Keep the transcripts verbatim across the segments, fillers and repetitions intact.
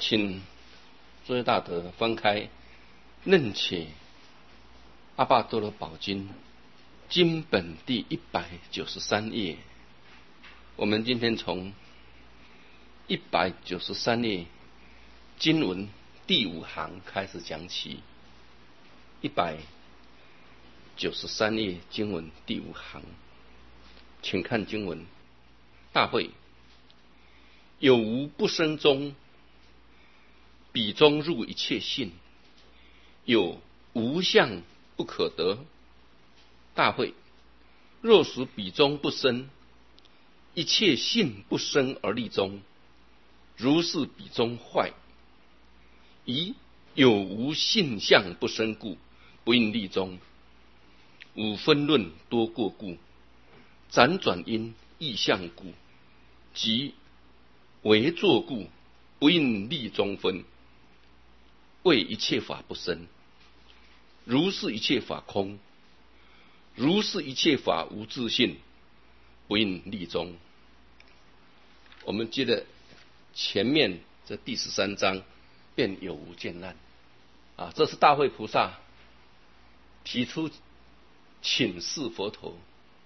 请作业大德翻开《楞且阿爸多罗宝经》经本第一百九十三页。我们今天从一百九十三页经文第五行开始讲起。一百九十三页经文第五行，请看经文：大会有无不生中，彼中入一切性，有无相不可得。大会若使彼中不生，一切性不生而立中，如是彼中坏。宜有无性相不生故，不应立中。五分论多过故，辗转因异相故，即为作故，不应立中分。为一切法不生，如是一切法空，如是一切法无自性，不应立中。我们接着前面这第十三章，便有无见难啊，这是大慧菩萨提出请示佛陀，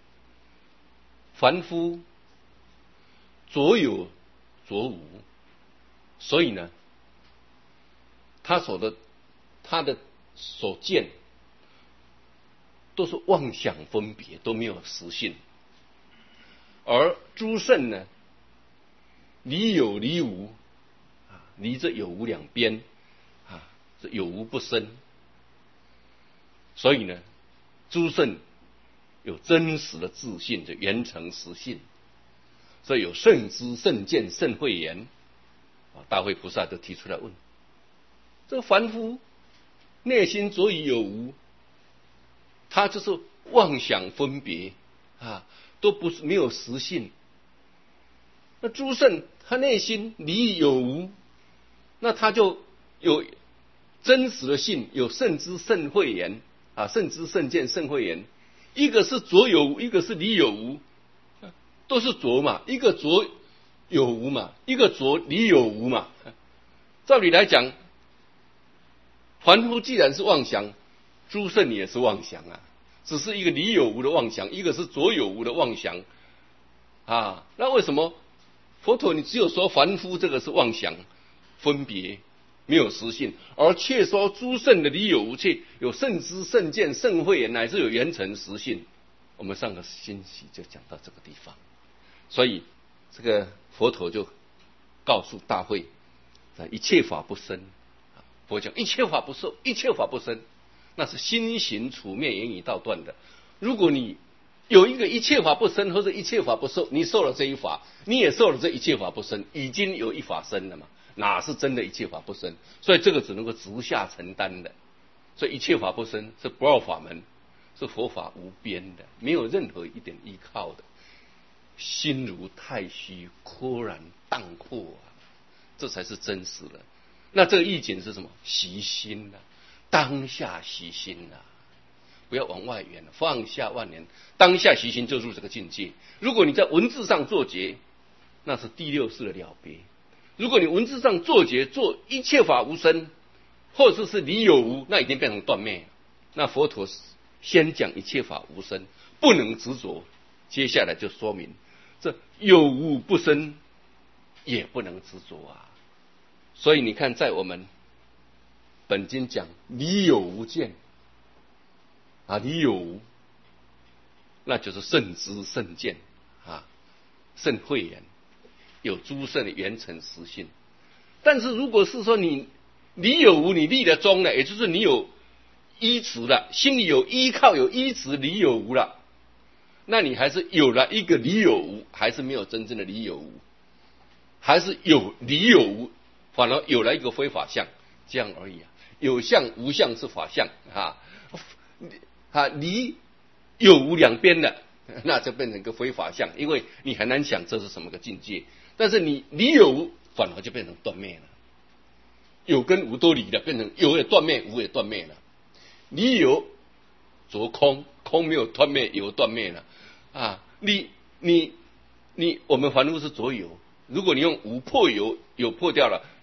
凡夫着有着无，所以呢，他所的他的所见都是妄想分别，都没有实性。而诸圣呢，离有离无啊，离这有无两边啊，这有无不生。所以呢，诸圣有真实的自信的圆成实性，所以有圣知圣见圣慧眼啊。大慧菩萨就提出来问：这个凡夫内心着于有无，他就是妄想分别啊，都不是没有实性。那诸圣他内心离有无，那他就有真实的性，有圣知圣慧眼啊，圣知圣见圣慧眼。一个是着有无，一个是离有无，都是着嘛，一个着有无嘛，一个着离有无嘛。照理来讲，凡夫既然是妄想，诸圣也是妄想啊，只是一个离有无的妄想，一个是着有无的妄想啊。那为什么佛陀你只有说凡夫这个是妄想分别没有实性，而却说诸圣的离有无，却有圣知圣见圣慧眼，乃至有圆成实性？我们上个星期就讲到这个地方，所以这个佛陀就告诉大会，一切法不生。佛讲一切法不受，一切法不生，那是心行处灭言语道断的。如果你有一个一切法不生或者一切法不受，你受了这一法，你也受了这一切法不生，已经有一法生了嘛，哪是真的一切法不生？所以这个只能够直下承担的。所以一切法不生是不二法门，是佛法无边的，没有任何一点依靠的。心如太虚，豁然荡阔啊，这才是真实的。那这个意境是什么？习心啊，当下习心啊，不要往外圆了，放下万年，当下习心就入这个境界。如果你在文字上作结，那是第六世的了别；如果你文字上作结，做一切法无生，或者是离有无，那已经变成断灭了。那佛陀先讲一切法无生，不能执着，接下来就说明这有无不生，也不能执着啊。所以你看，在我们本经讲离有无见啊，离有无，那就是圣知圣见啊，圣慧眼，有诸圣的圆成实性。但是如果是说你离有无，你立了中了，也就是你有依持了，心里有依靠，有依持离有无了，那你还是有了一个离有无，还是没有真正的离有无，还是有离有无，反而有了一个非法相，这样而已啊。有相无相是法相啊，啊离有无两边的，那就变成一个非法相，因为你很难想这是什么个境界。但是你离有无，反而就变成断灭了，有跟无都离了，变成有也断灭，无也断灭了。离有着空，空没有断灭，有断灭了啊。你你你，我们凡夫是着有，如果你用无破有，有破掉了，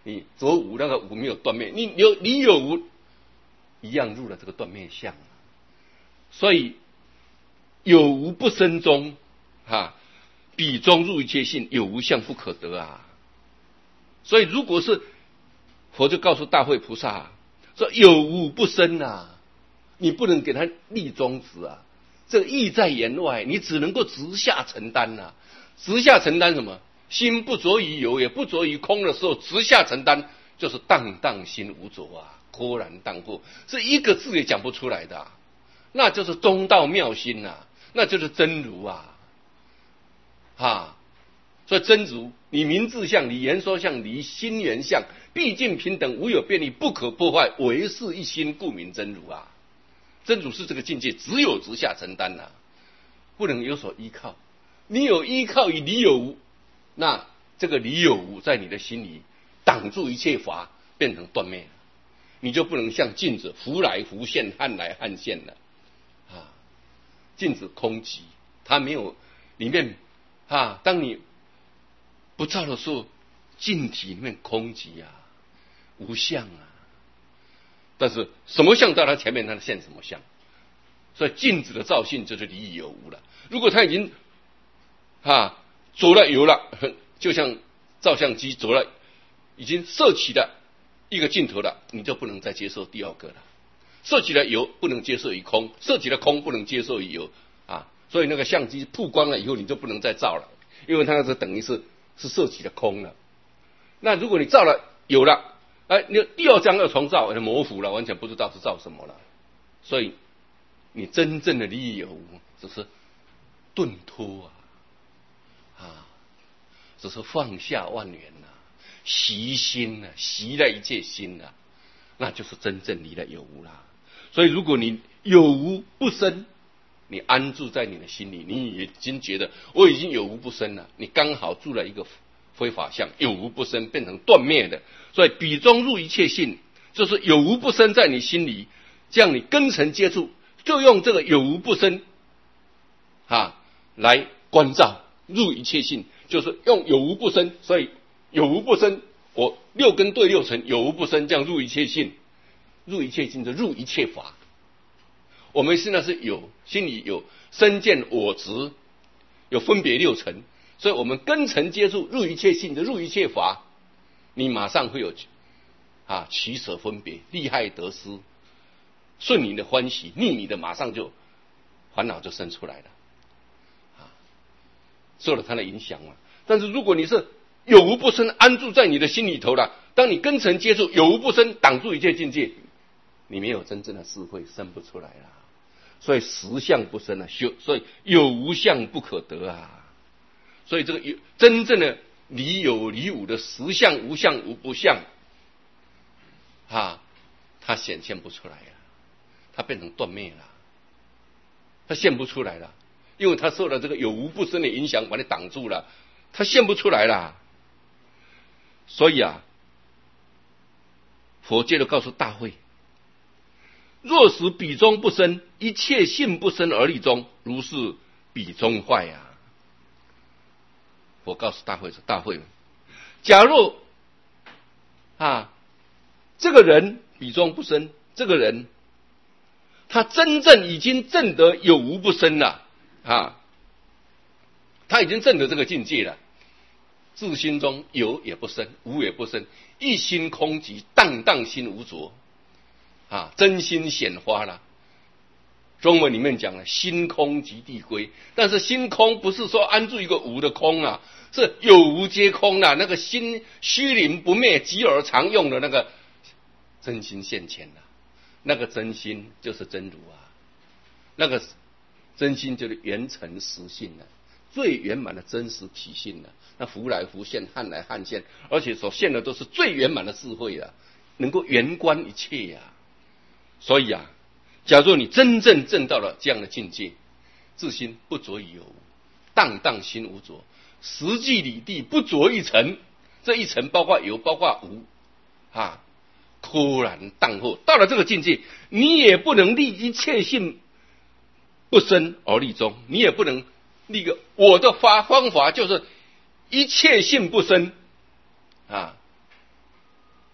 你左无那个无没有断灭，你有你有无一样入了这个断灭相、啊、所以有无不生中，哈、啊，彼中入一切性，有无相不可得啊。所以如果是佛就告诉大慧菩萨、啊、说有无不生啊，你不能给他立宗旨啊，这个意在言外，你只能够直下承担啊。直下承担什么？心不着于有，也不着于空的时候，直下承担就是荡荡心无着啊，豁然荡过，是一个字也讲不出来的、啊，那就是中道妙心呐、啊，那就是真如啊，啊，所以真如，你名字相，你言说相，你心缘相，毕竟平等，无有别离，不可破坏，唯是一心，故名真如啊。真如是这个境界，只有直下承担呐、啊，不能有所依靠。你有依靠于理有无，那这个理有无在你的心里挡住一切法，变成断灭了，你就不能像镜子浮来浮现，撼来撼现了啊。镜子空寂，它没有里面啊，当你不照的时候，镜体里面空寂啊，无相啊。但是什么相到它前面，它现什么相？所以镜子的照性就是理有无了。如果它已经啊，着了油了，就像照相机着了，已经摄起了一个镜头了，你就不能再接受第二个了。摄起了油不能接受于空，摄起了空不能接受于油啊，所以那个相机曝光了以后，你就不能再照了，因为它是等于是是摄起了空了。那如果你照了有了，哎，你第二张要重照，就模糊了，完全不知道是照什么了。所以你真正的理有无，只是顿脱啊。啊，只是放下万缘呐、啊，习心呐、啊，习了一切心呐、啊，那就是真正离了有无啦。所以，如果你有无不生，你安住在你的心里，你已经觉得我已经有无不生了，你刚好住了一个非法相，有无不生变成断灭的。所以，彼中入一切性，就是有无不生在你心里，这样你根尘接触，就用这个有无不生啊来关照。入一切性就是用有无不生，所以有无不生，我六根对六尘有无不生，这样入一切性，入一切性就入一切法。我们现在是有心里有身见我执，有分别六尘，所以我们根尘接触入一切性就入一切法，你马上会有啊取舍分别，利害得失，顺你的欢喜，逆你的马上就烦恼就生出来了。受了它的影响嘛。但是如果你是有无不生安住在你的心里头了，当你根尘接触有无不生挡住一切境界，你没有真正的智慧，生不出来了。所以实相不生啊，所以有无相不可得啊。所以这个有真正的理有理无的实相无相无不相啊，它显现不出来了，它变成断灭了，它现不出来了。因为他受了这个有无不生的影响，把你挡住了，他现不出来了。所以啊，佛接着告诉大慧：若使彼中不生，一切性不生而立中，如是彼中坏啊。佛告诉大慧说：大慧，假若啊，这个人彼中不生，这个人他真正已经证得有无不生了。啊，他已经证得这个境界了，自心中有也不生，无也不生，一心空寂，荡荡心无着，啊，真心显发了。中文里面讲了心空即地归，但是心空不是说安住一个无的空啊，是有无皆空啊，那个心虚灵不灭，寂而常用的那个真心现前了，那个真心就是真如啊，那个真心就是圆成实性了，最圆满的真实体性了。那浮来浮现，撼来撼现，而且所现的都是最圆满的智慧啊，能够圆观一切呀、啊。所以啊，假如你真正证到了这样的境界，自心不着于有，荡荡心无着，实际理地不着一尘，这一尘包括有，包括无啊，豁然荡后，到了这个境界，你也不能立一切性不生而立中，你也不能立个我的发方法就是一切性不生啊，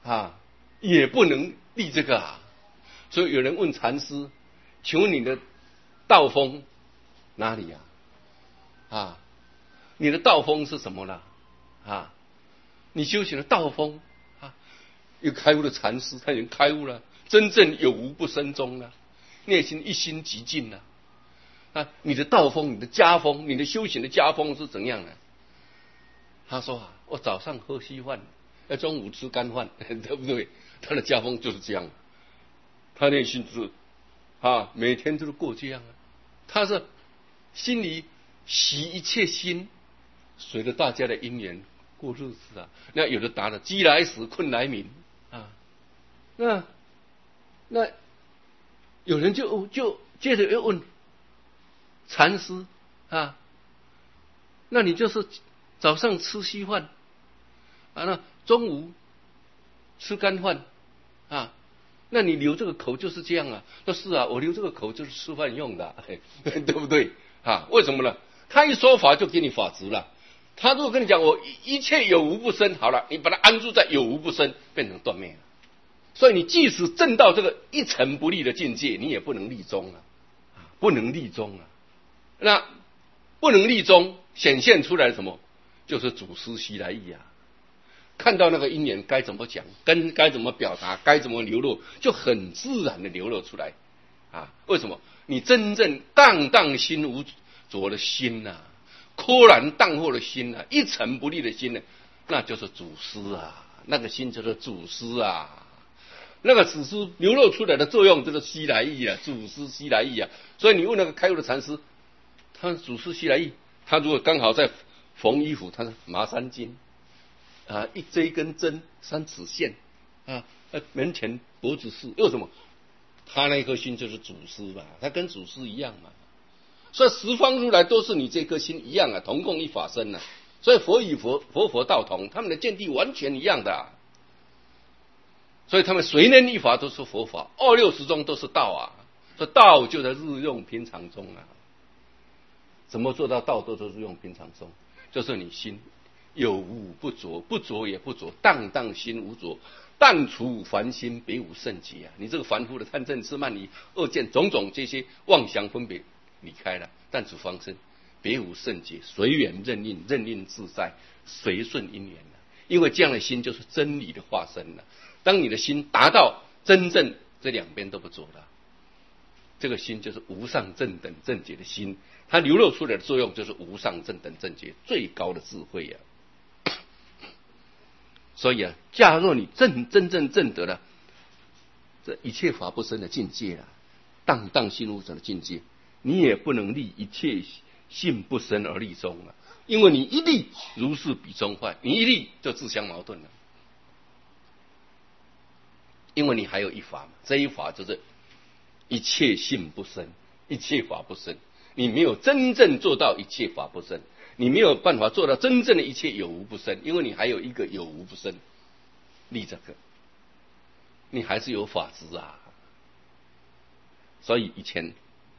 啊，也不能立这个啊。所以有人问禅师，请问你的道风哪里呀？啊，你的道风是什么呢？啊，你修行的道风啊，有开悟的禅师，他已经开悟了，真正有无不生中了，内心一心极静了。啊，你的道风，你的家风，你的修行的家风是怎样的？他说啊，我早上喝稀饭，要中午吃干饭，对不对？他的家风就是这样。他内心是啊，每天都是过这样啊。他是心里洗一切心，随着大家的因缘过日子啊。那有的答了饥来时困来眠啊，那那有人就就接着又问禅师啊，那你就是早上吃稀饭啊，那中午吃干饭啊，那你留这个口就是这样啊？说是啊，我留这个口就是吃饭用的，对不对啊？为什么呢？他一说法就给你法执了。他如果跟你讲我一切有无不生，好了，你把它安住在有无不生，变成断灭了。所以你即使证到这个一尘不立的境界，你也不能立宗啊，不能立宗啊。那不能立宗显现出来什么？就是祖师习来意啊。看到那个因缘该怎么讲，跟该怎么表达，该怎么流露，就很自然的流露出来啊。为什么？你真正荡荡心无着的心呐、啊，豁然荡豁的心呐、啊，一尘不立的心呢、啊，那就是祖师啊，那个心就是祖师啊，那个祖师流露出来的作用就是习来意啊，祖师习来意啊。所以你问那个开悟的禅师，他祖师习来意，他如果刚好在缝衣服，他是麻三斤。啊，一这一根针三尺线啊，门前脖子是又什么？他那颗心就是祖师嘛，他跟祖师一样嘛。所以十方如来都是你这颗心一样啊，同共一法身啊。所以佛与佛佛佛道同，他们的见地完全一样的、啊。所以他们随念一法都是佛法，二六十中都是道啊。所以道就在日用平常中啊。怎么做到道都是日用平常中？就是你心有无不着，不着也不着，荡荡心无着，但除凡心，别无圣解啊！你这个凡夫的贪嗔痴慢疑恶见种种这些妄想分别离开了，但除方身，别无圣解，随缘任运，任运自在，随顺因缘了。因为这样的心就是真理的化身了。当你的心达到真正这两边都不着了，这个心就是无上正等正觉的心，它流露出来的作用就是无上正等正觉最高的智慧呀、啊。所以啊，假若你真真正正得了这一切法不生的境界了，荡荡心无着的境界，你也不能立一切性不生而立宗了，因为你一立如是比宗坏，你一立就自相矛盾了。因为你还有一法嘛，这一法就是一切性不生，一切法不生，你没有真正做到一切法不生。你没有办法做到真正的一切有无不生，因为你还有一个有无不生立这个，你还是有法执啊。所以以前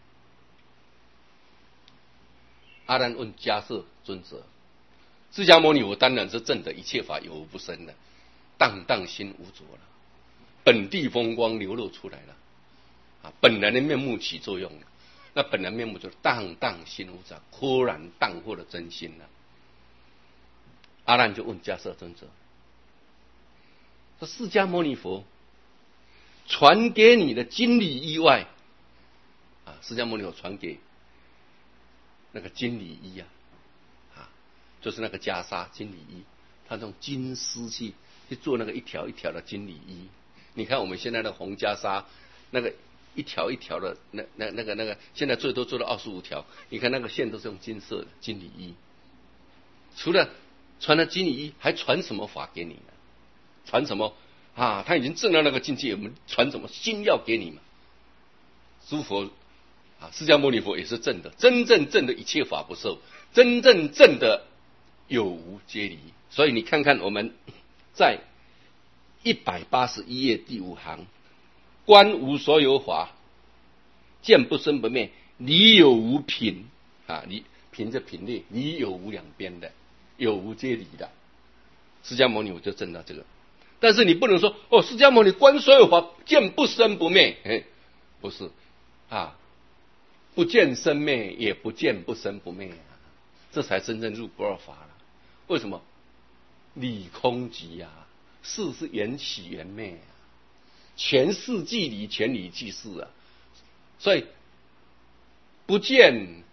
阿难问迦叶尊者，释迦牟尼佛当然是证得一切法有无不生的，荡荡心无着了，本地风光流露出来了啊，本来的面目起作用了。那本来面目就是荡荡心无着，豁然荡豁的真心了、啊。阿难就问迦叶尊者说：“释迦牟尼佛传给你的经理以外，啊，释迦牟尼佛传给那个经理衣啊，啊，就是那个袈裟经理衣，他用金丝去去做那个一条一条的经理衣。你看我们现在的红袈裟，那个。”一条一条的，那那那个那个，现在最多做到二十五条。你看那个线都是用金色的金理衣。除了传了金理衣，还传什么法给你呢？传什么啊？他已经证到那个境界，我们传什么心要给你嘛？诸佛啊，释迦牟尼佛也是证的，真正证的一切法不受，真正证的有无皆离。所以你看看我们在一百八十一页第五行。观无所有法，见不生不灭，离有无品啊，离品着品类，离有无两边的，有无皆离的。释迦牟尼佛就证到这个， 但是你不能说哦，释迦牟尼观所有法见不生不灭，哎，不是啊，不见生灭，也不见不生不灭啊，这才真正入不二法了。为什么？理空即啊，事是缘起缘灭啊，全事即理，全理即事啊。所以不见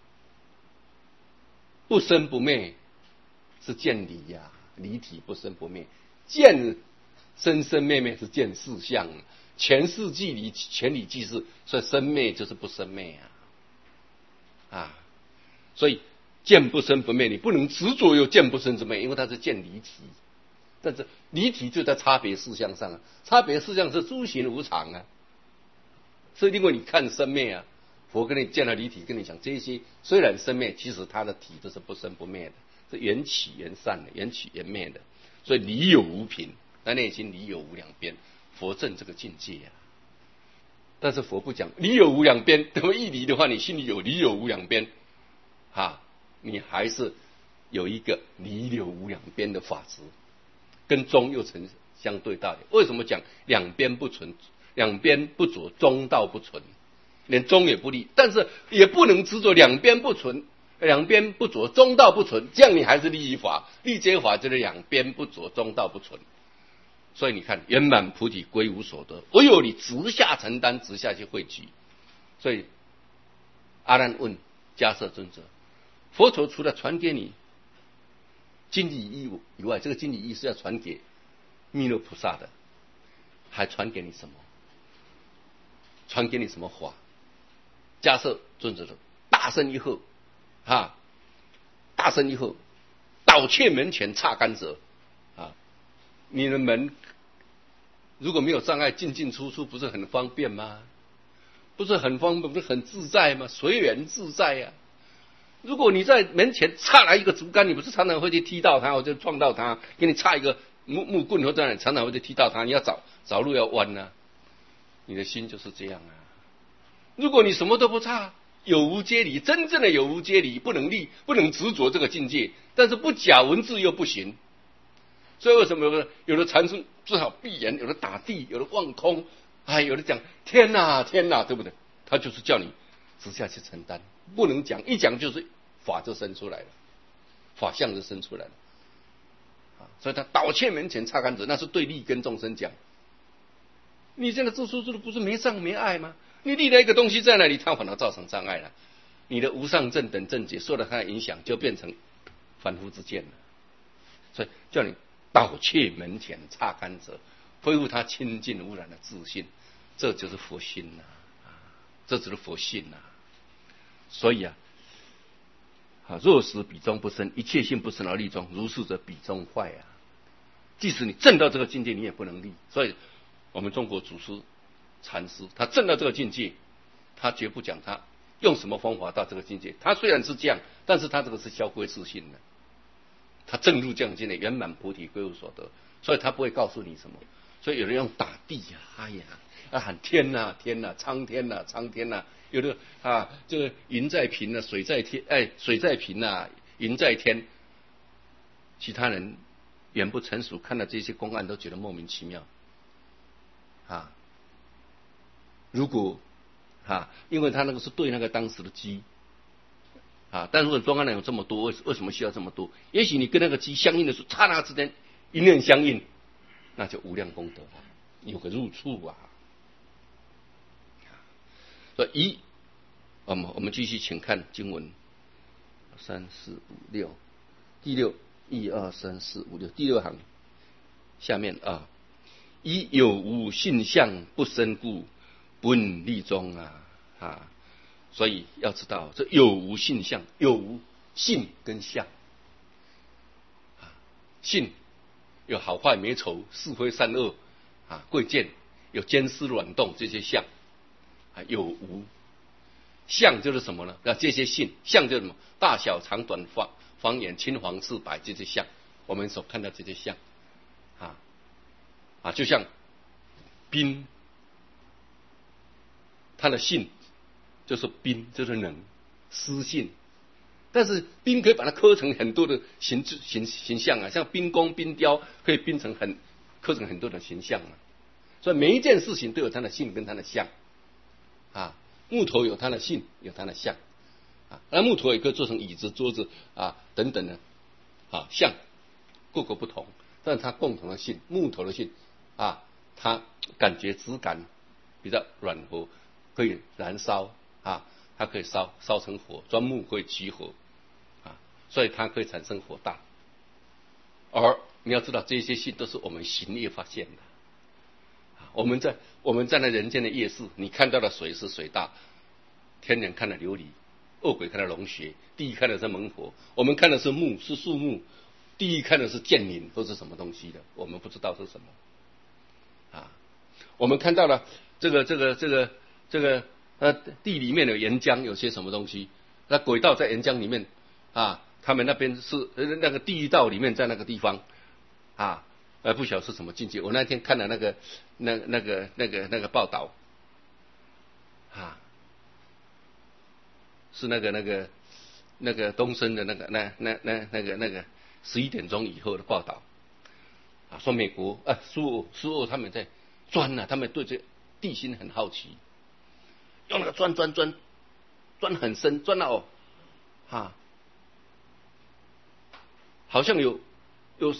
不生不灭是见理呀、啊，理体不生不灭；见生生灭灭是见事相，全事即理，全理即事，所以生灭就是不生灭啊啊！所以见不生不灭，你不能执着有见不生之灭，因为它是见离体。但是离体就在差别事项上啊，差别事项是诸行无常啊。所以因为你看生灭啊，佛跟你见了离体，跟你讲这些虽然生灭，其实它的体都是不生不灭的，是缘起缘散的，缘起缘灭的。所以离有无凭，那内心离有无两边，佛证这个境界啊。但是佛不讲离有无两边，那么一离的话，你心里有离有无两边啊，你还是有一个离有无两边的法执，跟中又成相对道理。为什么讲两边不存？两边不着，中道不存，连中也不立，但是也不能执着两边不存，两边不着，中道不存，这样你还是立一法，立这法就是两边不着，中道不存。所以你看，圆满菩提归无所得，唯有你直下承担，直下去汇集。所以阿难问迦叶尊者，佛陀除了传给你经理义以外，这个经理义是要传给弥勒菩萨的，还传给你什么？传给你什么法？迦叶尊者说：大声一喝，啊，大声一喝，倒却门前擦甘蔗啊！你的门如果没有障碍，进进出出不是很方便吗？不是很方便，不是很自在吗？随缘自在呀、啊。如果你在门前插来一个竹竿，你不是常常会去踢到它，或者撞到它？给你插一个木木棍，或者你常常会去踢到它，你要找找路要弯啊。你的心就是这样啊。如果你什么都不差，有无皆离，真正的有无皆离，不能立，不能执着这个境界，但是不假文字又不行。所以为什么有的有的禅师只好闭眼，有的打地，有的望空，哎，有的讲天哪天哪，对不对？他就是叫你直下去承担，不能讲，一讲就是法就生出来了，法相就生出来了。啊，所以他倒却门前擦甘蔗，那是对利根众生讲。你现在自书自的不是没障没碍吗？你立了一个东西在那里，它反而造成障碍了。你的无上正等正觉受到它的影响，就变成凡夫之见了。所以叫你倒却门前擦甘蔗，恢复他清净无染的自信，这就是佛心呐、啊，这就是佛性呐、啊。所以啊，啊，若使彼中不生，一切性不生而立中，如是者彼中坏啊。即使你证到这个境界，你也不能立。所以我们中国祖师禅师，他证到这个境界，他绝不讲他用什么方法到这个境界。他虽然是这样，但是他这个是消归自性的，他证入这样境界，圆满菩提归无所得，所以他不会告诉你什么。所以有人用打地呀、啊，哎呀，啊喊天呐、啊、天呐、啊、苍天呐、啊、苍天呐、啊，有的啊这个云在平啊，水在天，哎水在平啊，云在天。其他人远不成熟，看到这些公案都觉得莫名其妙。啊，如果啊，因为他那个是对那个当时的鸡啊，但如果中阿难有这么多，为为什么需要这么多？也许你跟那个鸡相应的时候，刹那之间一念相应，那就无量功德了，有个入处啊。所以一，我们我们继续请看经文，三四五六，第六一二三四五六第六行下面啊。以有无性相不生故，本立中啊啊！所以要知道这有无性相，有无性跟相啊，性有好坏美丑是非善恶啊贵贱，有坚丝软动这些相啊，有无相就是什么呢？那这些性相就是什么？大小长短方方圆青黄赤白这些相，我们所看到这些相啊。啊，就像冰，它的性就是冰，就是能湿性。但是冰可以把它刻成很多的形形形象啊，像冰宫、冰雕可以冰成很刻成很多的形象嘛。所以每一件事情都有它的性跟它的相啊。木头有它的性，有它的相啊。那木头也可以做成椅子、桌子啊等等的啊，相各个不同，但是它共同的性，木头的性啊，它感觉质感比较软和，可以燃烧啊，它可以烧烧成火，钻木可以起火啊，所以它可以产生火大。而你要知道，这些性都是我们行业发现的。我们在我们在那人间的夜市，你看到的水是水大，天人看的琉璃，恶鬼看的龙穴，地狱看的是猛火，我们看的是木是树木，地狱看的是剑灵或是什么东西的，我们不知道是什么啊。我们看到了这个这个这个这个呃地里面有岩浆，有些什么东西，那轨道在岩浆里面啊，他们那边是那个地狱道里面在那个地方啊。呃，不晓得是什么境界。我那天看了那个、那、那个、那个、那个报道，啊，是那个、那个、那个东升的那个、那、那、那、那个、那个十一点钟以后的报道，啊，说美国啊，苏俄、苏俄他们在钻啊，他们对这地心很好奇，用那个钻钻钻钻很深，钻到啊，好像有有。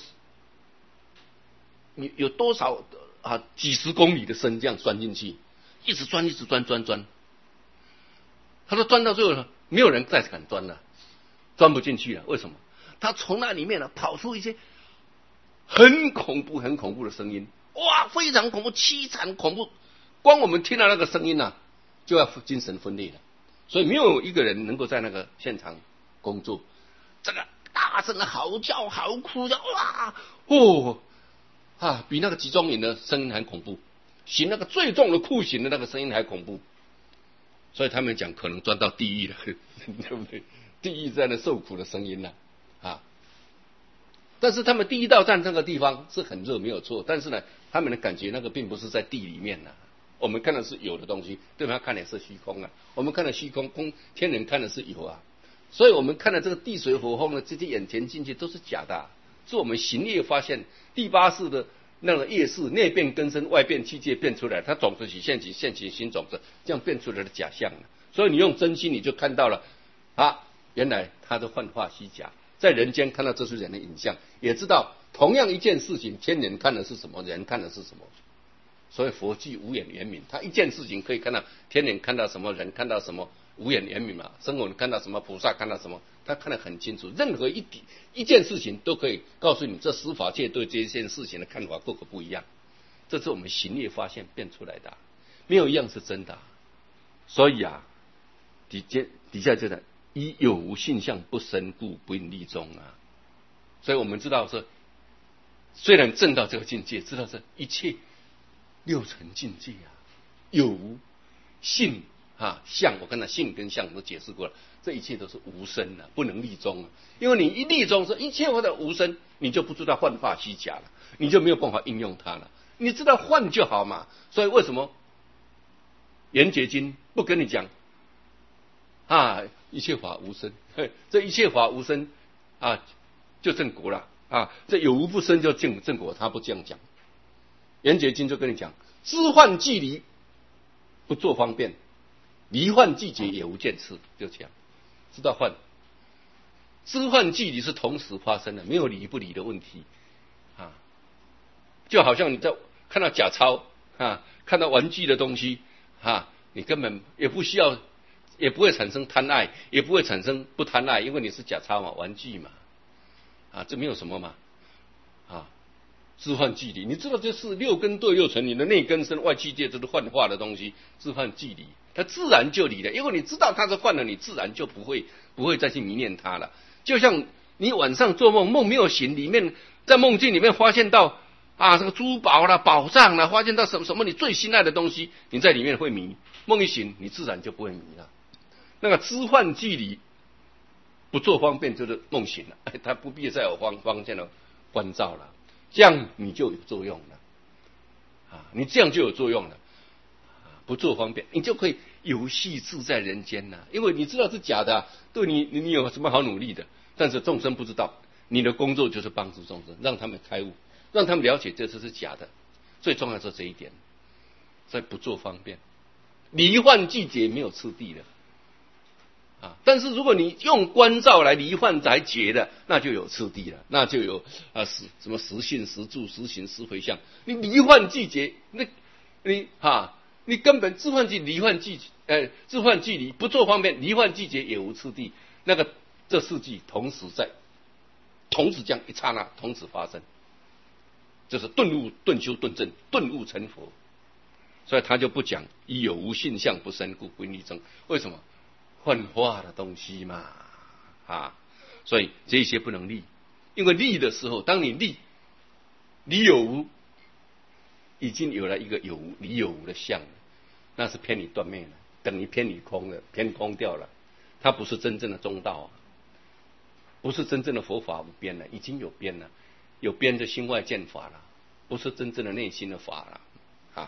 你有多少啊？几十公里的深，这样钻进去，一直钻，一直钻，钻钻。他说钻到最后呢，没有人再敢钻了，钻不进去了。为什么？他从那里面呢跑出一些很恐怖、很恐怖的声音，哇，非常恐怖、凄惨、恐怖。光我们听到那个声音呢、啊，就要精神分裂了。所以没有一个人能够在那个现场工作。这个大声的嚎叫、嚎哭，哇哦！啊，比那个集中营的声音还恐怖，行那个最重的酷刑的那个声音还恐怖，所以他们讲可能钻到地狱了，对不对？地狱在那受苦的声音呢、啊，啊，但是他们第一道站这个地方是很热没有错，但是呢，他们的感觉那个并不是在地里面呢、啊，我们看的是有的东西，对方看的是虚空啊，我们看的虚空，空天人看的是有啊，所以我们看的这个地水火风的这些眼前境界都是假的、啊。是我们行业发现第八世的那个业识内变根生外变气界变出来，它种子起现起现起新种子，这样变出来的假象。所以你用真心你就看到了啊，原来它的幻化虚假，在人间看到这是人的影像，也知道同样一件事情，天人看的是什么，人看的是什么。所以佛具无眼圆明，他一件事情可以看到天人看到什么，人看到什么，无眼圆明嘛，声闻看到什么，菩萨看到什么。他看得很清楚，任何一点一件事情都可以告诉你，这司法界对这件事情的看法各个不一样，这是我们行业发现变出来的，没有一样是真的。所以啊，底下底下这个以有无性相不生故不应立中啊。所以我们知道是，虽然证到这个境界，知道这一切六层境界啊，有无性啊相，我刚才性跟相都解释过了。这一切都是无生的、啊，不能立中啊！因为你一立中说一切或者无生，你就不知道幻化虚假了，你就没有办法应用它了。你知道幻就好嘛。所以为什么圆觉经不跟你讲啊？一切法无生，这一切法无生啊，就正果了啊！这有无不生就正正果，他不这样讲。圆觉经就跟你讲，知幻即离，不做方便；离幻即解，也无见次，就这样。知道幻，知幻即离是同时发生的，没有离不离的问题啊。就好像你在看到假钞啊，看到玩具的东西啊，你根本也不需要，也不会产生贪爱，也不会产生不贪爱，因为你是假钞嘛，玩具嘛，啊，这没有什么嘛，啊，知幻即离，你知道这是六根对六尘，你的内根生外气界，这是幻化的东西，知幻即离。它自然就离了，因为你知道它是幻了，你自然就不会不会再去迷恋它了。就像你晚上做梦，梦没有醒，里面在梦境里面发现到啊这个珠宝啦、宝藏啦，发现到什么什么你最心爱的东西，你在里面会迷。梦一醒，你自然就不会迷了。那个知幻即离，不做方便就是梦醒了，哎，它不必再有方方向的关照了，这样你就有作用了啊，你这样就有作用了。不做方便，你就可以游戏自在人间呐、啊。因为你知道是假的、啊，对你你你有什么好努力的？但是众生不知道，你的工作就是帮助众生，让他们开悟， 让他们了解这次是假的。最重要是这一点，所以不做方便。离幻季节没有次第的啊，但是如果你用观照来离幻来解的，那就有次第了，那就有啊实什么实信、实住、实行、实回向。你离幻季节，那你哈，你根本置换季离幻季，呃，置换距离不做方便，离幻季节也无次第。那个这四季同时在，同时这样一刹那同时发生，就是顿悟、顿修、顿证、顿悟成佛。所以他就不讲以有无性相不生故不立中，为什么？幻化的东西嘛，啊，所以这些不能立，因为立的时候，当你立离有无，已经有了一个有无离有无的相了，那是偏离断灭了，等于偏离空了，偏空掉了，它不是真正的中道啊，不是真正的佛法无边了，已经有边了，有边就心外见法了，不是真正的内心的法了啊。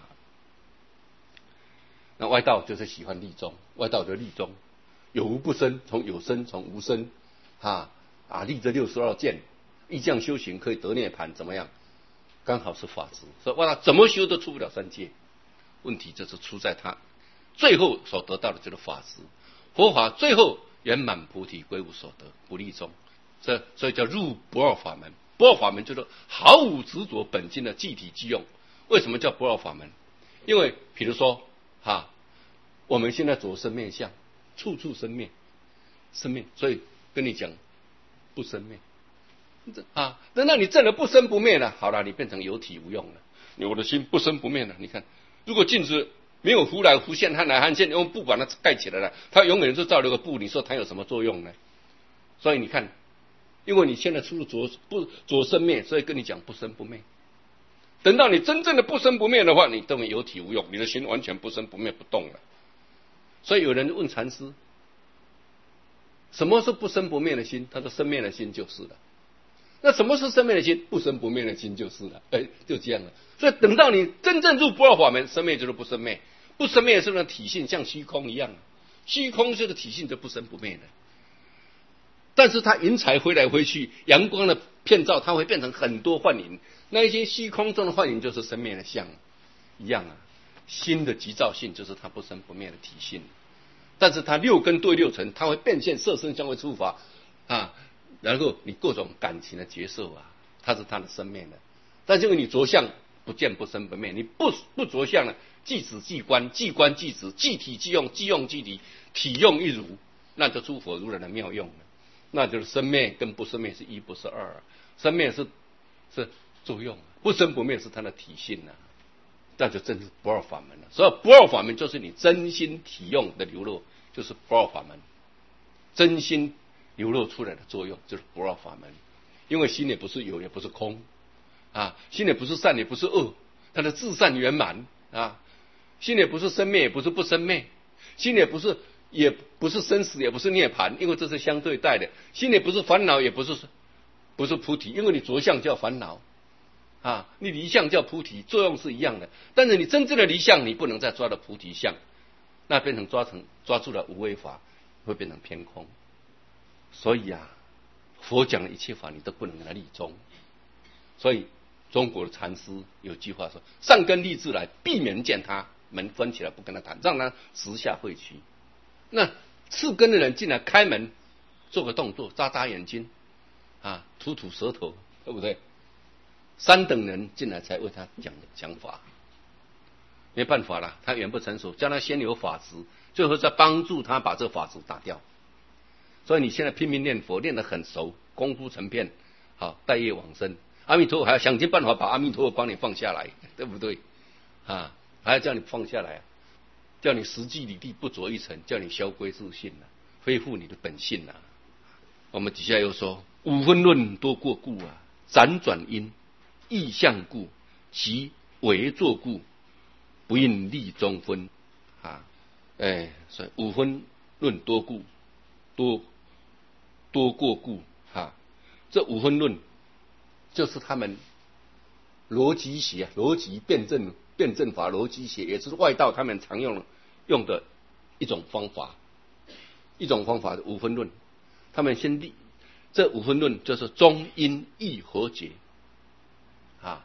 那外道就是喜欢立中，外道就立中，有无不生，从有生从无生，啊啊立这六十二见，依这样修行可以得涅盘，怎么样？刚好是法执，所以外道怎么修都出不了三界。问题就是出在他最后所得到的这个法执，佛法最后圆满菩提归无所得，不立中，这所以叫入不二法门。不二法门就是毫无执着本心的具体具用。为什么叫不二法门？因为比如说哈，我们现在着生灭相，处处生灭，生灭，所以跟你讲不生灭啊。等到你证了不生不灭了，好了，你变成有体无用了，你我的心不生不灭了。你看，如果镜子没有浮来浮现、撼来撼现，用布把它盖起来了，它永远就照了个布，你说它有什么作用呢？所以你看，因为你现在出入着不着生灭，所以跟你讲不生不灭。等到你真正的不生不灭的话，你等于有体无用，你的心完全不生不灭不动了。所以有人问禅师，什么是不生不灭的心？他说生灭的心就是了。那什么是生灭的心？不生不灭的心就是了。哎，就这样了。所以等到你真正入不二法门，生灭就是不生灭，不生灭是那体性，像虚空一样，虚空这个体性就不生不灭的。但是它云彩飞来飞去，阳光的片照，它会变成很多幻影。那一些虚空中的幻影就是生灭的相一样啊。心的急躁性就是它不生不灭的体性，但是它六根对六尘，它会变现色身香味触法啊，然后你各种感情的接受啊，它是它的生灭的。但是因为你着相不见不生不灭，你不不着相了，即止即观，即观即止，即体即用，即用即体，体用一如，那就诸佛如来的妙用了。那就是生灭跟不生灭是一不是二，生灭是是作用，不生不灭是它的体性啊。那就真是不二法门了。所以不二法门就是你真心体用的流露，就是不二法门。真心流露出来的作用就是不二法门。因为心也不是有也不是空啊，心也不是善也不是恶，它的至善圆满啊。心也不是生灭也不是不生灭，心也不是也不是生死也不是涅槃，因为这是相对待的。心也不是烦恼也不是不是菩提，因为你着相叫烦恼啊，你离相叫菩提，作用是一样的。但是你真正的离相，你不能再抓到菩提相，那变成抓成抓住了无为法，会变成偏空。所以啊，佛讲的一切法你都不能跟他立中。所以中国的禅师有句话说：上根立志来，避免见他，门关起来不跟他谈，让他直下会去。那次根的人进来开门，做个动作，眨眨眼睛啊，吐吐舌头，对不对？三等人进来才为他讲讲法，没办法了，他远不成熟，叫他先有法执，最后再帮助他把这个法执打掉。所以你现在拼命念佛，练得很熟，功夫成片，好待业往生。阿弥陀佛还要想尽办法把阿弥陀佛帮你放下来，对不对？啊，还要叫你放下来，叫你实际里地不着一尘，叫你消归自性了，恢复你的本性了。我们底下又说五分论多过故啊，辗转因。意象故，其为作故，不应立中分啊！哎，所以五分论多故，多多过故啊！这五分论就是他们逻辑学、逻辑辩证、辩证法、逻辑学，也就是外道他们常用用的一种方法，一种方法的五分论。他们先立这五分论，就是中因义和解。啊，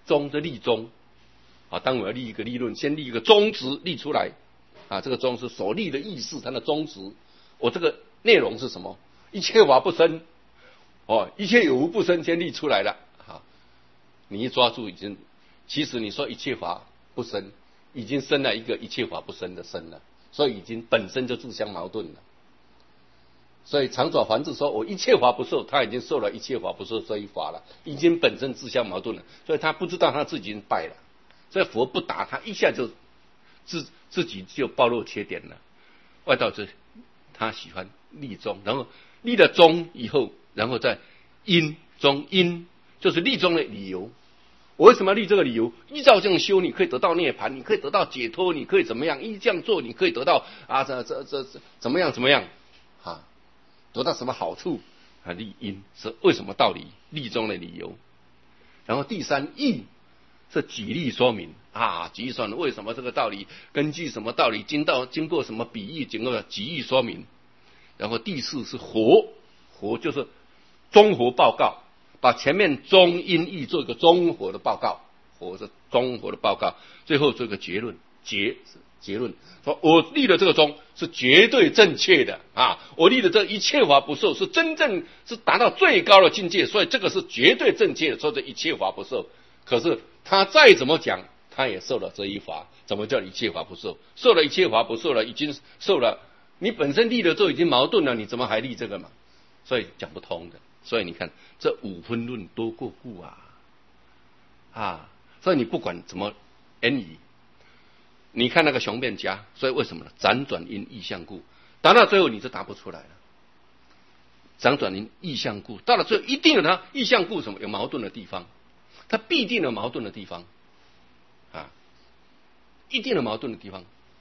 宗的立宗啊，当我要立一个立论，先立一个宗旨立出来啊，这个宗是所立的意思，它的宗旨，我这个内容是什么？一切法不生，哦，一切有无不生，先立出来了。好，你一抓住已经，其实你说一切法不生，已经生了一个一切法不生的生了，所以已经本身就自相矛盾了。所以长爪梵志说我一切法不受，他已经受了一切法不受这一法了，已经本身自相矛盾了，所以他不知道他自己已经败了，所以佛不打他，一下就自自己就暴露缺点了。外道者他喜欢立宗，然后立了宗以后，然后再因宗，因就是立宗的理由。我为什么要立这个理由？依照这样修，你可以得到涅槃，你可以得到解脱，你可以怎么样？依这样做，你可以得到啊，这这这这怎么样怎么样啊？得到什么好处啊？立因是为什么道理？立宗的理由。然后第三义是举例说明啊，举例说明为什么这个道理，根据什么道理，经到经过什么比喻，经过举例说明。然后第四是活，活就是综合报告，把前面中因义做一个综合的报告，活是综合的报告，最后做一个结论，结是结论，说我立的这个宗是绝对正确的啊，我立的这一切法不受是真正是达到最高的境界，所以这个是绝对正确的，说这一切法不受。可是他再怎么讲，他也受了这一法，怎么叫一切法不受？受了一切法不受了，已经受了。你本身立的就已经矛盾了，你怎么还立这个嘛？所以讲不通的。所以你看这五分论多过故啊啊！所以你不管怎么言语，你看那个雄辩家，所以为什么呢？辗转因意象故，答到最后你就答不出来了。辗转因意象故，到了最后一定有它意象故什么有矛盾的地方，它必定有矛盾的地方啊，一定有矛盾的地方。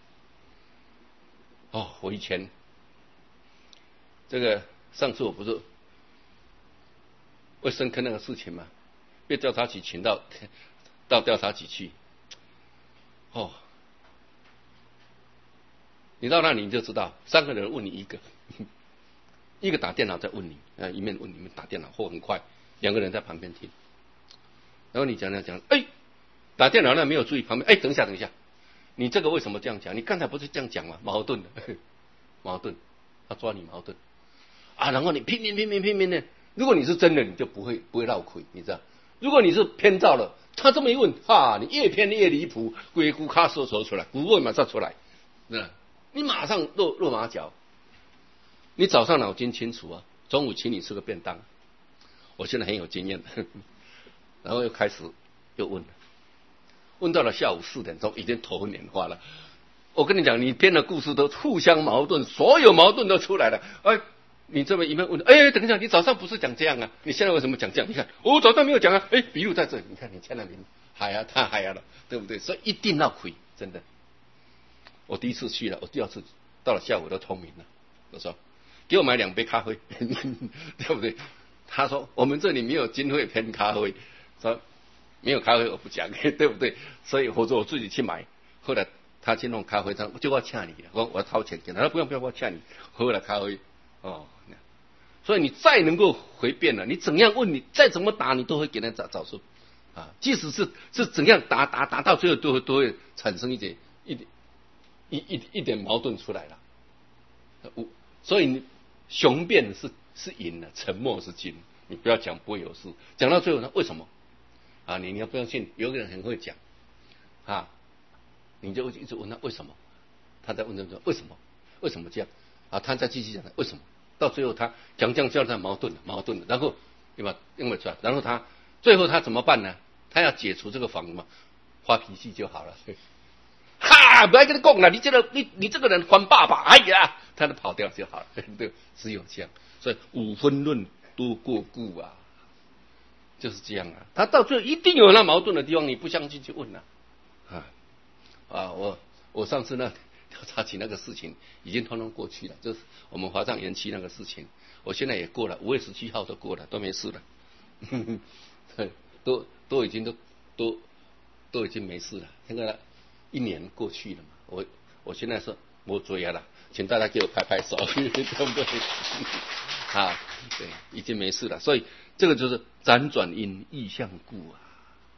哦，我以前这个上次我不是为深坑那个事情嘛，被调查局请到到调查局去。哦，你到那里你就知道，三个人问你一个，一个打电脑在问你，啊，一面问你们打电脑，或很快，两个人在旁边听。然后你讲讲讲，哎，打电脑那没有注意旁边，哎，等一下等一下。你这个为什么这样讲？你刚才不是这样讲吗？矛盾的，矛盾，他抓你矛盾啊！然后你拼命拼命拼命的，如果你是真的，你就不会不会绕亏，你知道？如果你是偏造了，他这么一问，哈，你越偏越离谱，鬼咕咔说说出来，不问马上出来，那你马上落落马脚。你早上脑筋清楚啊，中午请你吃个便当，我现在很有经验的，然后又开始又问了。问到了下午四点钟，已经头昏眼花了。我跟你讲，你编的故事都互相矛盾，所有矛盾都出来了。哎，你这么一面问，哎，等一下，你早上不是讲这样啊？你现在为什么讲这样？你看，我早上没有讲啊。哎，笔录在这里，你看你签了名，海啊，他海啊了，对不对？所以一定要亏，真的。我第一次去了，我第二次到了下午都聪明了。我说，给我买两杯咖啡，对不对？他说我们这里没有经费偏咖啡，说。没有咖啡我不讲，对不对？所以我说我自己去买。后来他去弄咖啡商，就要欠你了，我我要掏钱给他，他说不用不用，我欠你。喝了咖啡，哦，所以你再能够回辩了，你怎样问你，再怎么答，你都会给人找找出啊。即使是是怎样答答答到最后，都会都会产生一点一点一一一点矛盾出来了。所以你雄辩是是赢了，沉默是金。你不要讲不会有事，讲到最后呢，为什么？啊，你你要不相信，有个人很会讲，啊，你就一直问他为什么，他在问他说为什么，为什么这样，啊，他再继续讲为什么，到最后他讲讲讲他矛盾了，矛盾了，然后对吧，因为出来，然后他最后他怎么办呢？他要解除这个防嘛，发脾气就好了，哈，不要跟他讲了，你这个你你这个人还爸爸，哎呀，他就跑掉就好了，对，只有这样，所以五分论多过故啊。就是这样啊，他到最后一定有那矛盾的地方，你不相信去问啊，啊啊！我我上次那调查起那个事情已经通通过去了，就是我们华藏园区那个事情，我现在也过了，五月十七号都过了，都没事了，呵呵都都已经都都都已经没事了。那个一年过去了嘛，我我现在是没追了，请大家给我拍拍手，对不对？啊，对，已经没事了，所以。这个就是辗转因意象故啊，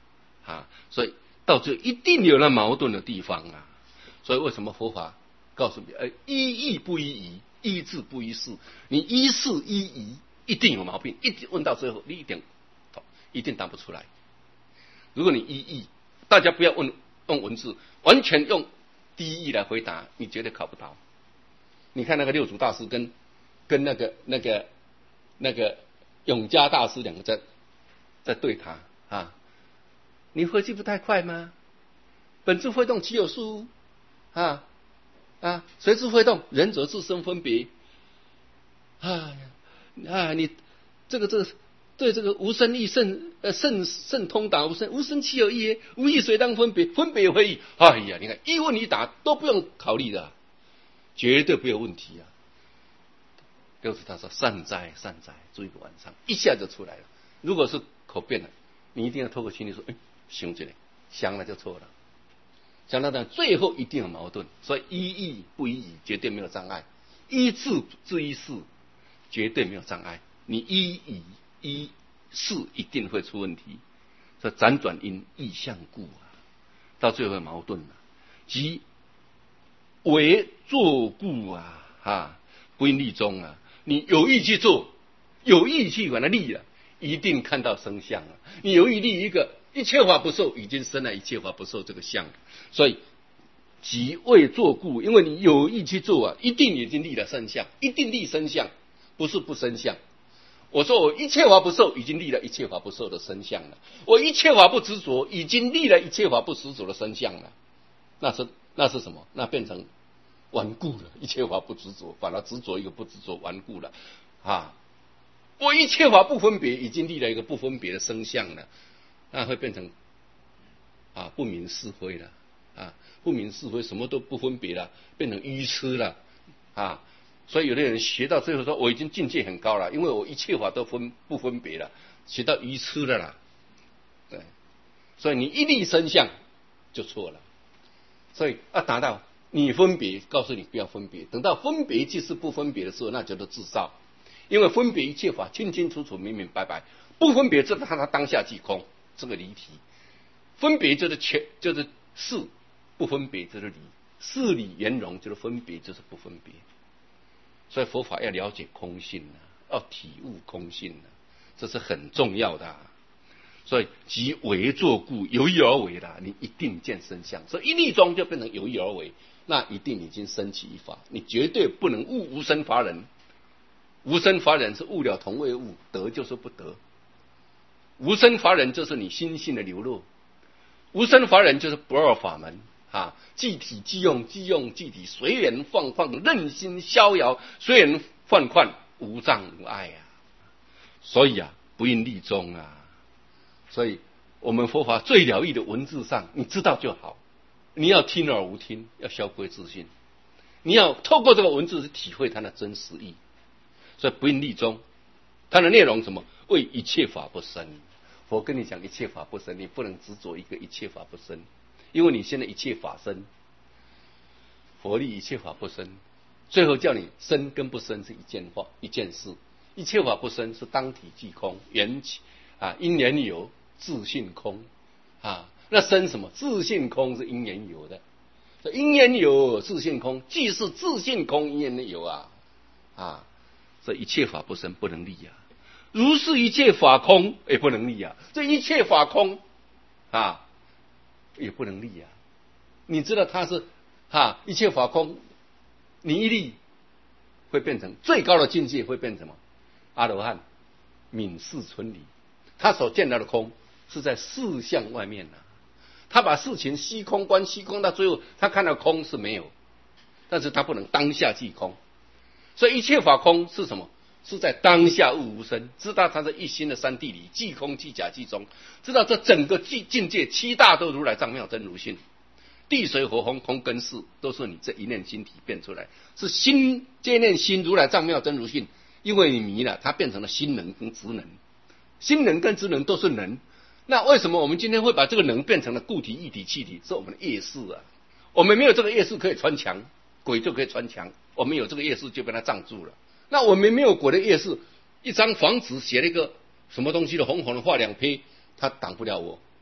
啊，所以到最后一定有那矛盾的地方啊。所以为什么佛法告诉你，呃，依义不依义，依智不依事，你依事依义一定有毛病，一直问到最后你一定一定答不出来。如果你依义，大家不要问用文字，完全用第一义来回答，你绝对考不到。你看那个六祖大师跟跟那个那个那个永嘉大师两个在在对谈啊，你回去不太快吗？本自会动，其有是无？啊啊，随之会动，仁者自生分别。啊啊，你这个这个对这个无生义甚呃甚甚通达无生，无生其有义耶？无义谁当分别？分别何义？哎呀，你看一问一答都不用考虑的、啊，绝对没有问题啊！六祖他说善哉善哉，住一个晚上，一下就出来了。如果是口辩的，你一定要透过心里说，哎，想起来，想了就错了。讲到这，最后一定有矛盾，所以依义不依义绝对没有障碍，依智自依事绝对没有障碍。你依义依事一定会出问题。这辗转因意象故啊，到最后有矛盾了、啊，即为作故啊，哈，不应立中啊。你有意去做，有意去把它立了，一定看到生相了。你有意立一个一切法不受，已经生了一切法不受这个相，所以即为作故，因为你有意去做啊，一定已经立了生相，一定立生相，不是不生相。我说我一切法不受，已经立了一切法不受的生相了；我一切法不执着，已经立了一切法不执着的生相了。那是那是什么？那变成顽固了，一切法不执着，把它执着一个不执着，顽固了啊！我一切法不分别，已经立了一个不分别的生相了，那会变成啊不明是非了啊，不明是非，什么都不分别了，变成愚痴了啊！所以有的人学到最后说，我已经境界很高了，因为我一切法都分不分别了，学到愚痴了啦。对，所以你一立生相就错了。所以要达到你分别，告诉你不要分别，等到分别即是不分别的时候，那叫做自造。因为分别一切法清清楚楚、明明白白，不分别就是它当下即空，这个离题。分别就是全，就是事，不分别就是理，事理圆融就是分别，就是不分别。所以佛法要了解空性啊，要体悟空性啊，这是很重要的、啊。所以即为作故，有意而为啦，你一定见生相。所以一立中就变成有意而为，那一定已经升起一法，你绝对不能悟无生法忍。无生法忍是悟了同位悟，得就是不得。无生法忍就是你心性的流露，无生法忍就是不二法门啊，即体即用，即用即体，随缘放放，任心逍遥，随缘放宽，无障无碍啊。所以啊，不应立中啊。所以我们佛法最了义的文字上，你知道就好。你要听而无听，要消归自信。你要透过这个文字去体会它的真实意。所以不应立中，它的内容什么？为一切法不生。佛跟你讲一切法不生，你不能执着一个一切法不生，因为你现在一切法生，佛立一切法不生，最后叫你生跟不生是一件话一件事。一切法不生是当体即空，缘起啊，因缘有，自性空啊。那生什么？自性空是因缘有的，因缘有自性空，既是自性空，因缘有啊啊。这一切法不生不能立啊，如是一切法空也不能立啊，这一切法空啊也不能立啊。你知道它是啊一切法空，你一立会变成最高的境界，会变成什么？阿罗汉泯事存理，他所见到的空是在事相外面啊，他把事情虚空观，虚空到最后他看到空是没有，但是他不能当下即空。所以一切法空是什么？是在当下悟无生，知道它是一心的三谛里，即空即假即中，知道这整个境界七大都如来藏妙真如性，地水火风空跟事都是你这一念心体变出来，是心这念心如来藏妙真如性，因为你迷了，它变成了心能跟职能，心能跟职能都是能。那为什么我们今天会把这个能变成了固体、液体、气体？是我们的业识啊！我们没有这个业识可以穿墙，鬼就可以穿墙。我们有这个业识就被它障住了。那我们没有鬼的业识，一张房子写了一个什么东西的红红的画两撇，它挡不了我。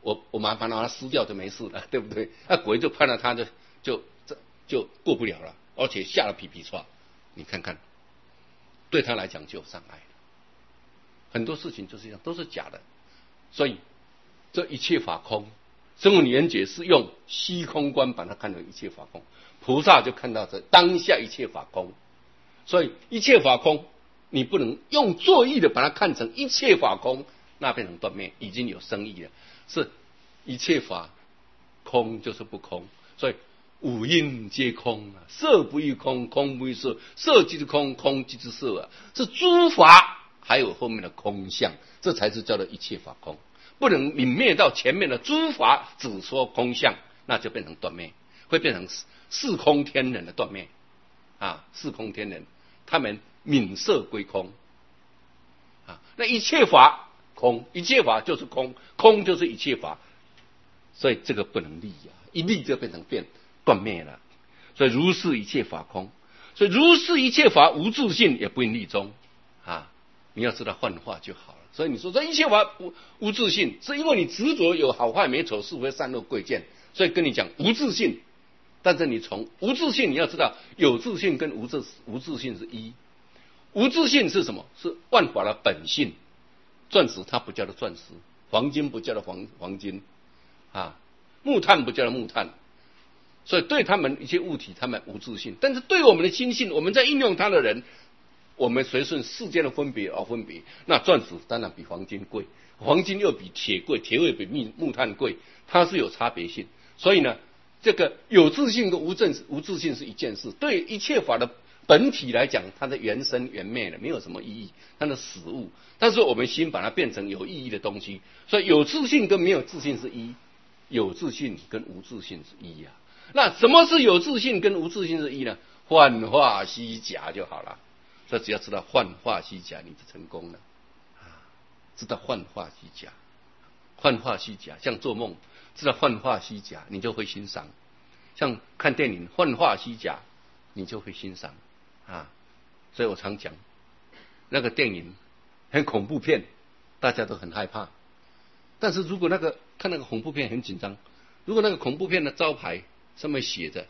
我我麻烦把它撕掉就没事了，对不对？那鬼就看到他就就就就过不了了，而且吓得皮皮唰。你看看，对他来讲就有障碍了。很多事情就是这样，都是假的。所以这一切法空，声闻缘觉是用虚空观把它看成一切法空，菩萨就看到这当下一切法空。所以一切法空，你不能用作意的把它看成一切法空，那变成断灭，已经有生意了。是一切法空就是不空，所以五蕴皆空啊，色不异空，空不异色，色即是空，空即是色啊，是诸法还有后面的空相，这才是叫做一切法空。不能泯灭到前面的诸法只说空相，那就变成断灭，会变成四空天人的断灭啊！四空天人他们泯色归空啊，那一切法空，一切法就是空，空就是一切法，所以这个不能立啊，一立就变成变断灭了。所以如是一切法空，所以如是一切法无自性，也不应立中啊！你要知道幻化就好了。所以你说这一切法无无自性，是因为你执着有好坏美丑是非善恶贵贱，所以跟你讲无自性。但是你从无自性，你要知道有自性跟无自无自性是一。无自性是什么？是万法的本性。钻石它不叫做钻石，黄金不叫做黄黄金啊，木炭不叫做木炭。所以对他们一些物体，他们无自性。但是对我们的心性，我们在应用它的人，我们随顺世间的分别而分别。那钻石当然比黄金贵，黄金又比铁贵，铁又比木木炭贵，它是有差别性。所以呢，这个有自性跟无正无自性是一件事。对一切法的本体来讲，它的原生原灭的没有什么意义，它的实物。但是我们心把它变成有意义的东西，所以有自性跟没有自性是一，有自性跟无自性是一啊。那什么是有自性跟无自性是一呢？幻化虚假就好了。所以只要知道幻化虚假，你就成功了啊！知道幻化虚假，幻化虚假，像做梦知道幻化虚假，你就会欣赏；像看电影幻化虚假，你就会欣赏啊！所以我常讲，那个电影很恐怖片，大家都很害怕。但是如果那个看那个恐怖片很紧张，如果那个恐怖片的招牌上面写着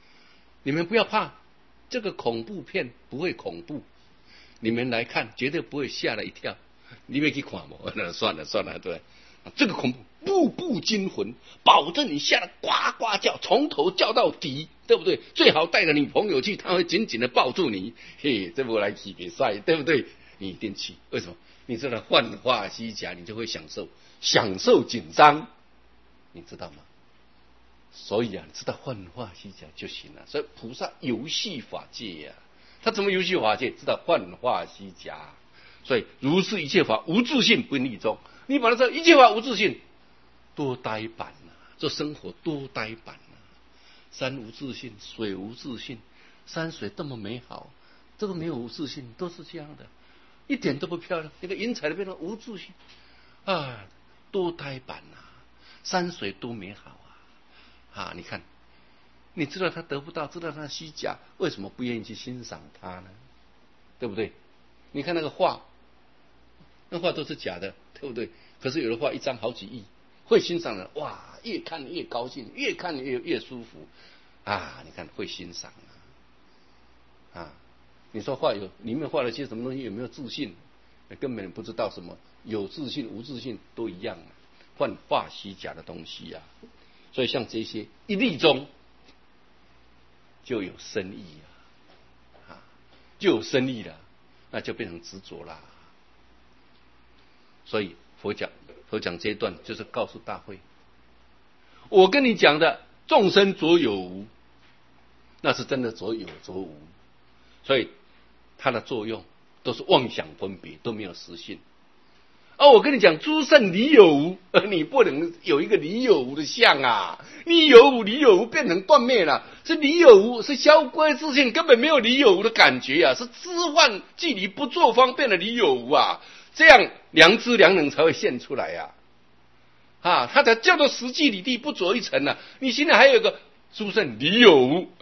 “你们不要怕”。这个恐怖片不会恐怖，你们来看绝对不会吓了一跳。你没去看吗？那算了算了，对，这个恐怖步步惊魂，保证你吓得呱呱叫，从头叫到底，对不对？最好带着女朋友去，她会紧紧的抱住你。嘿，这不来去比赛，对不对？你一定去，为什么？你知道幻化虚假，你就会享受，享受紧张，你知道吗？所以啊，知道幻化虚假就行了。所以菩萨游戏法界呀、啊，他怎么游戏法界？知道幻化虚假。所以如是一切法无自性，不立中。你把它说一切法无自性，多呆板啊！这生活多呆板啊！山无自性，水无自性，山水这么美好，这个没有无自性，都是这样的，一点都不漂亮。那个云彩的变成无自性啊，多呆板啊！山水多美好啊！啊，你看，你知道他得不到，知道他虚假，为什么不愿意去欣赏他呢？对不对？你看那个画，那画都是假的，对不对？可是有的画一张好几亿，会欣赏的，哇，越看越高兴，越看越越舒服啊！你看会欣赏啊，啊，你说画有里面画了些什么东西，有没有自信？根本不知道什么有自信无自信都一样啊，幻化虚假的东西啊。所以像这些一立中就有深意啊，啊，就有深意了，那就变成执着啦。所以佛讲佛讲这一段就是告诉大会，我跟你讲的众生着有无，那是真的着有着无，所以它的作用都是妄想分别，都没有实性。而、哦、我跟你讲，诸圣离有无，而你不能有一个离有无的相啊！离有无，离有无变成断灭了，是离有无，是消归自性，根本没有离有无的感觉啊！是知幻即离不作方变的离有无啊！这样良知良能才会现出来呀、啊！啊，它才叫做实际理地不着一尘啊！你现在还有一个诸圣离有无，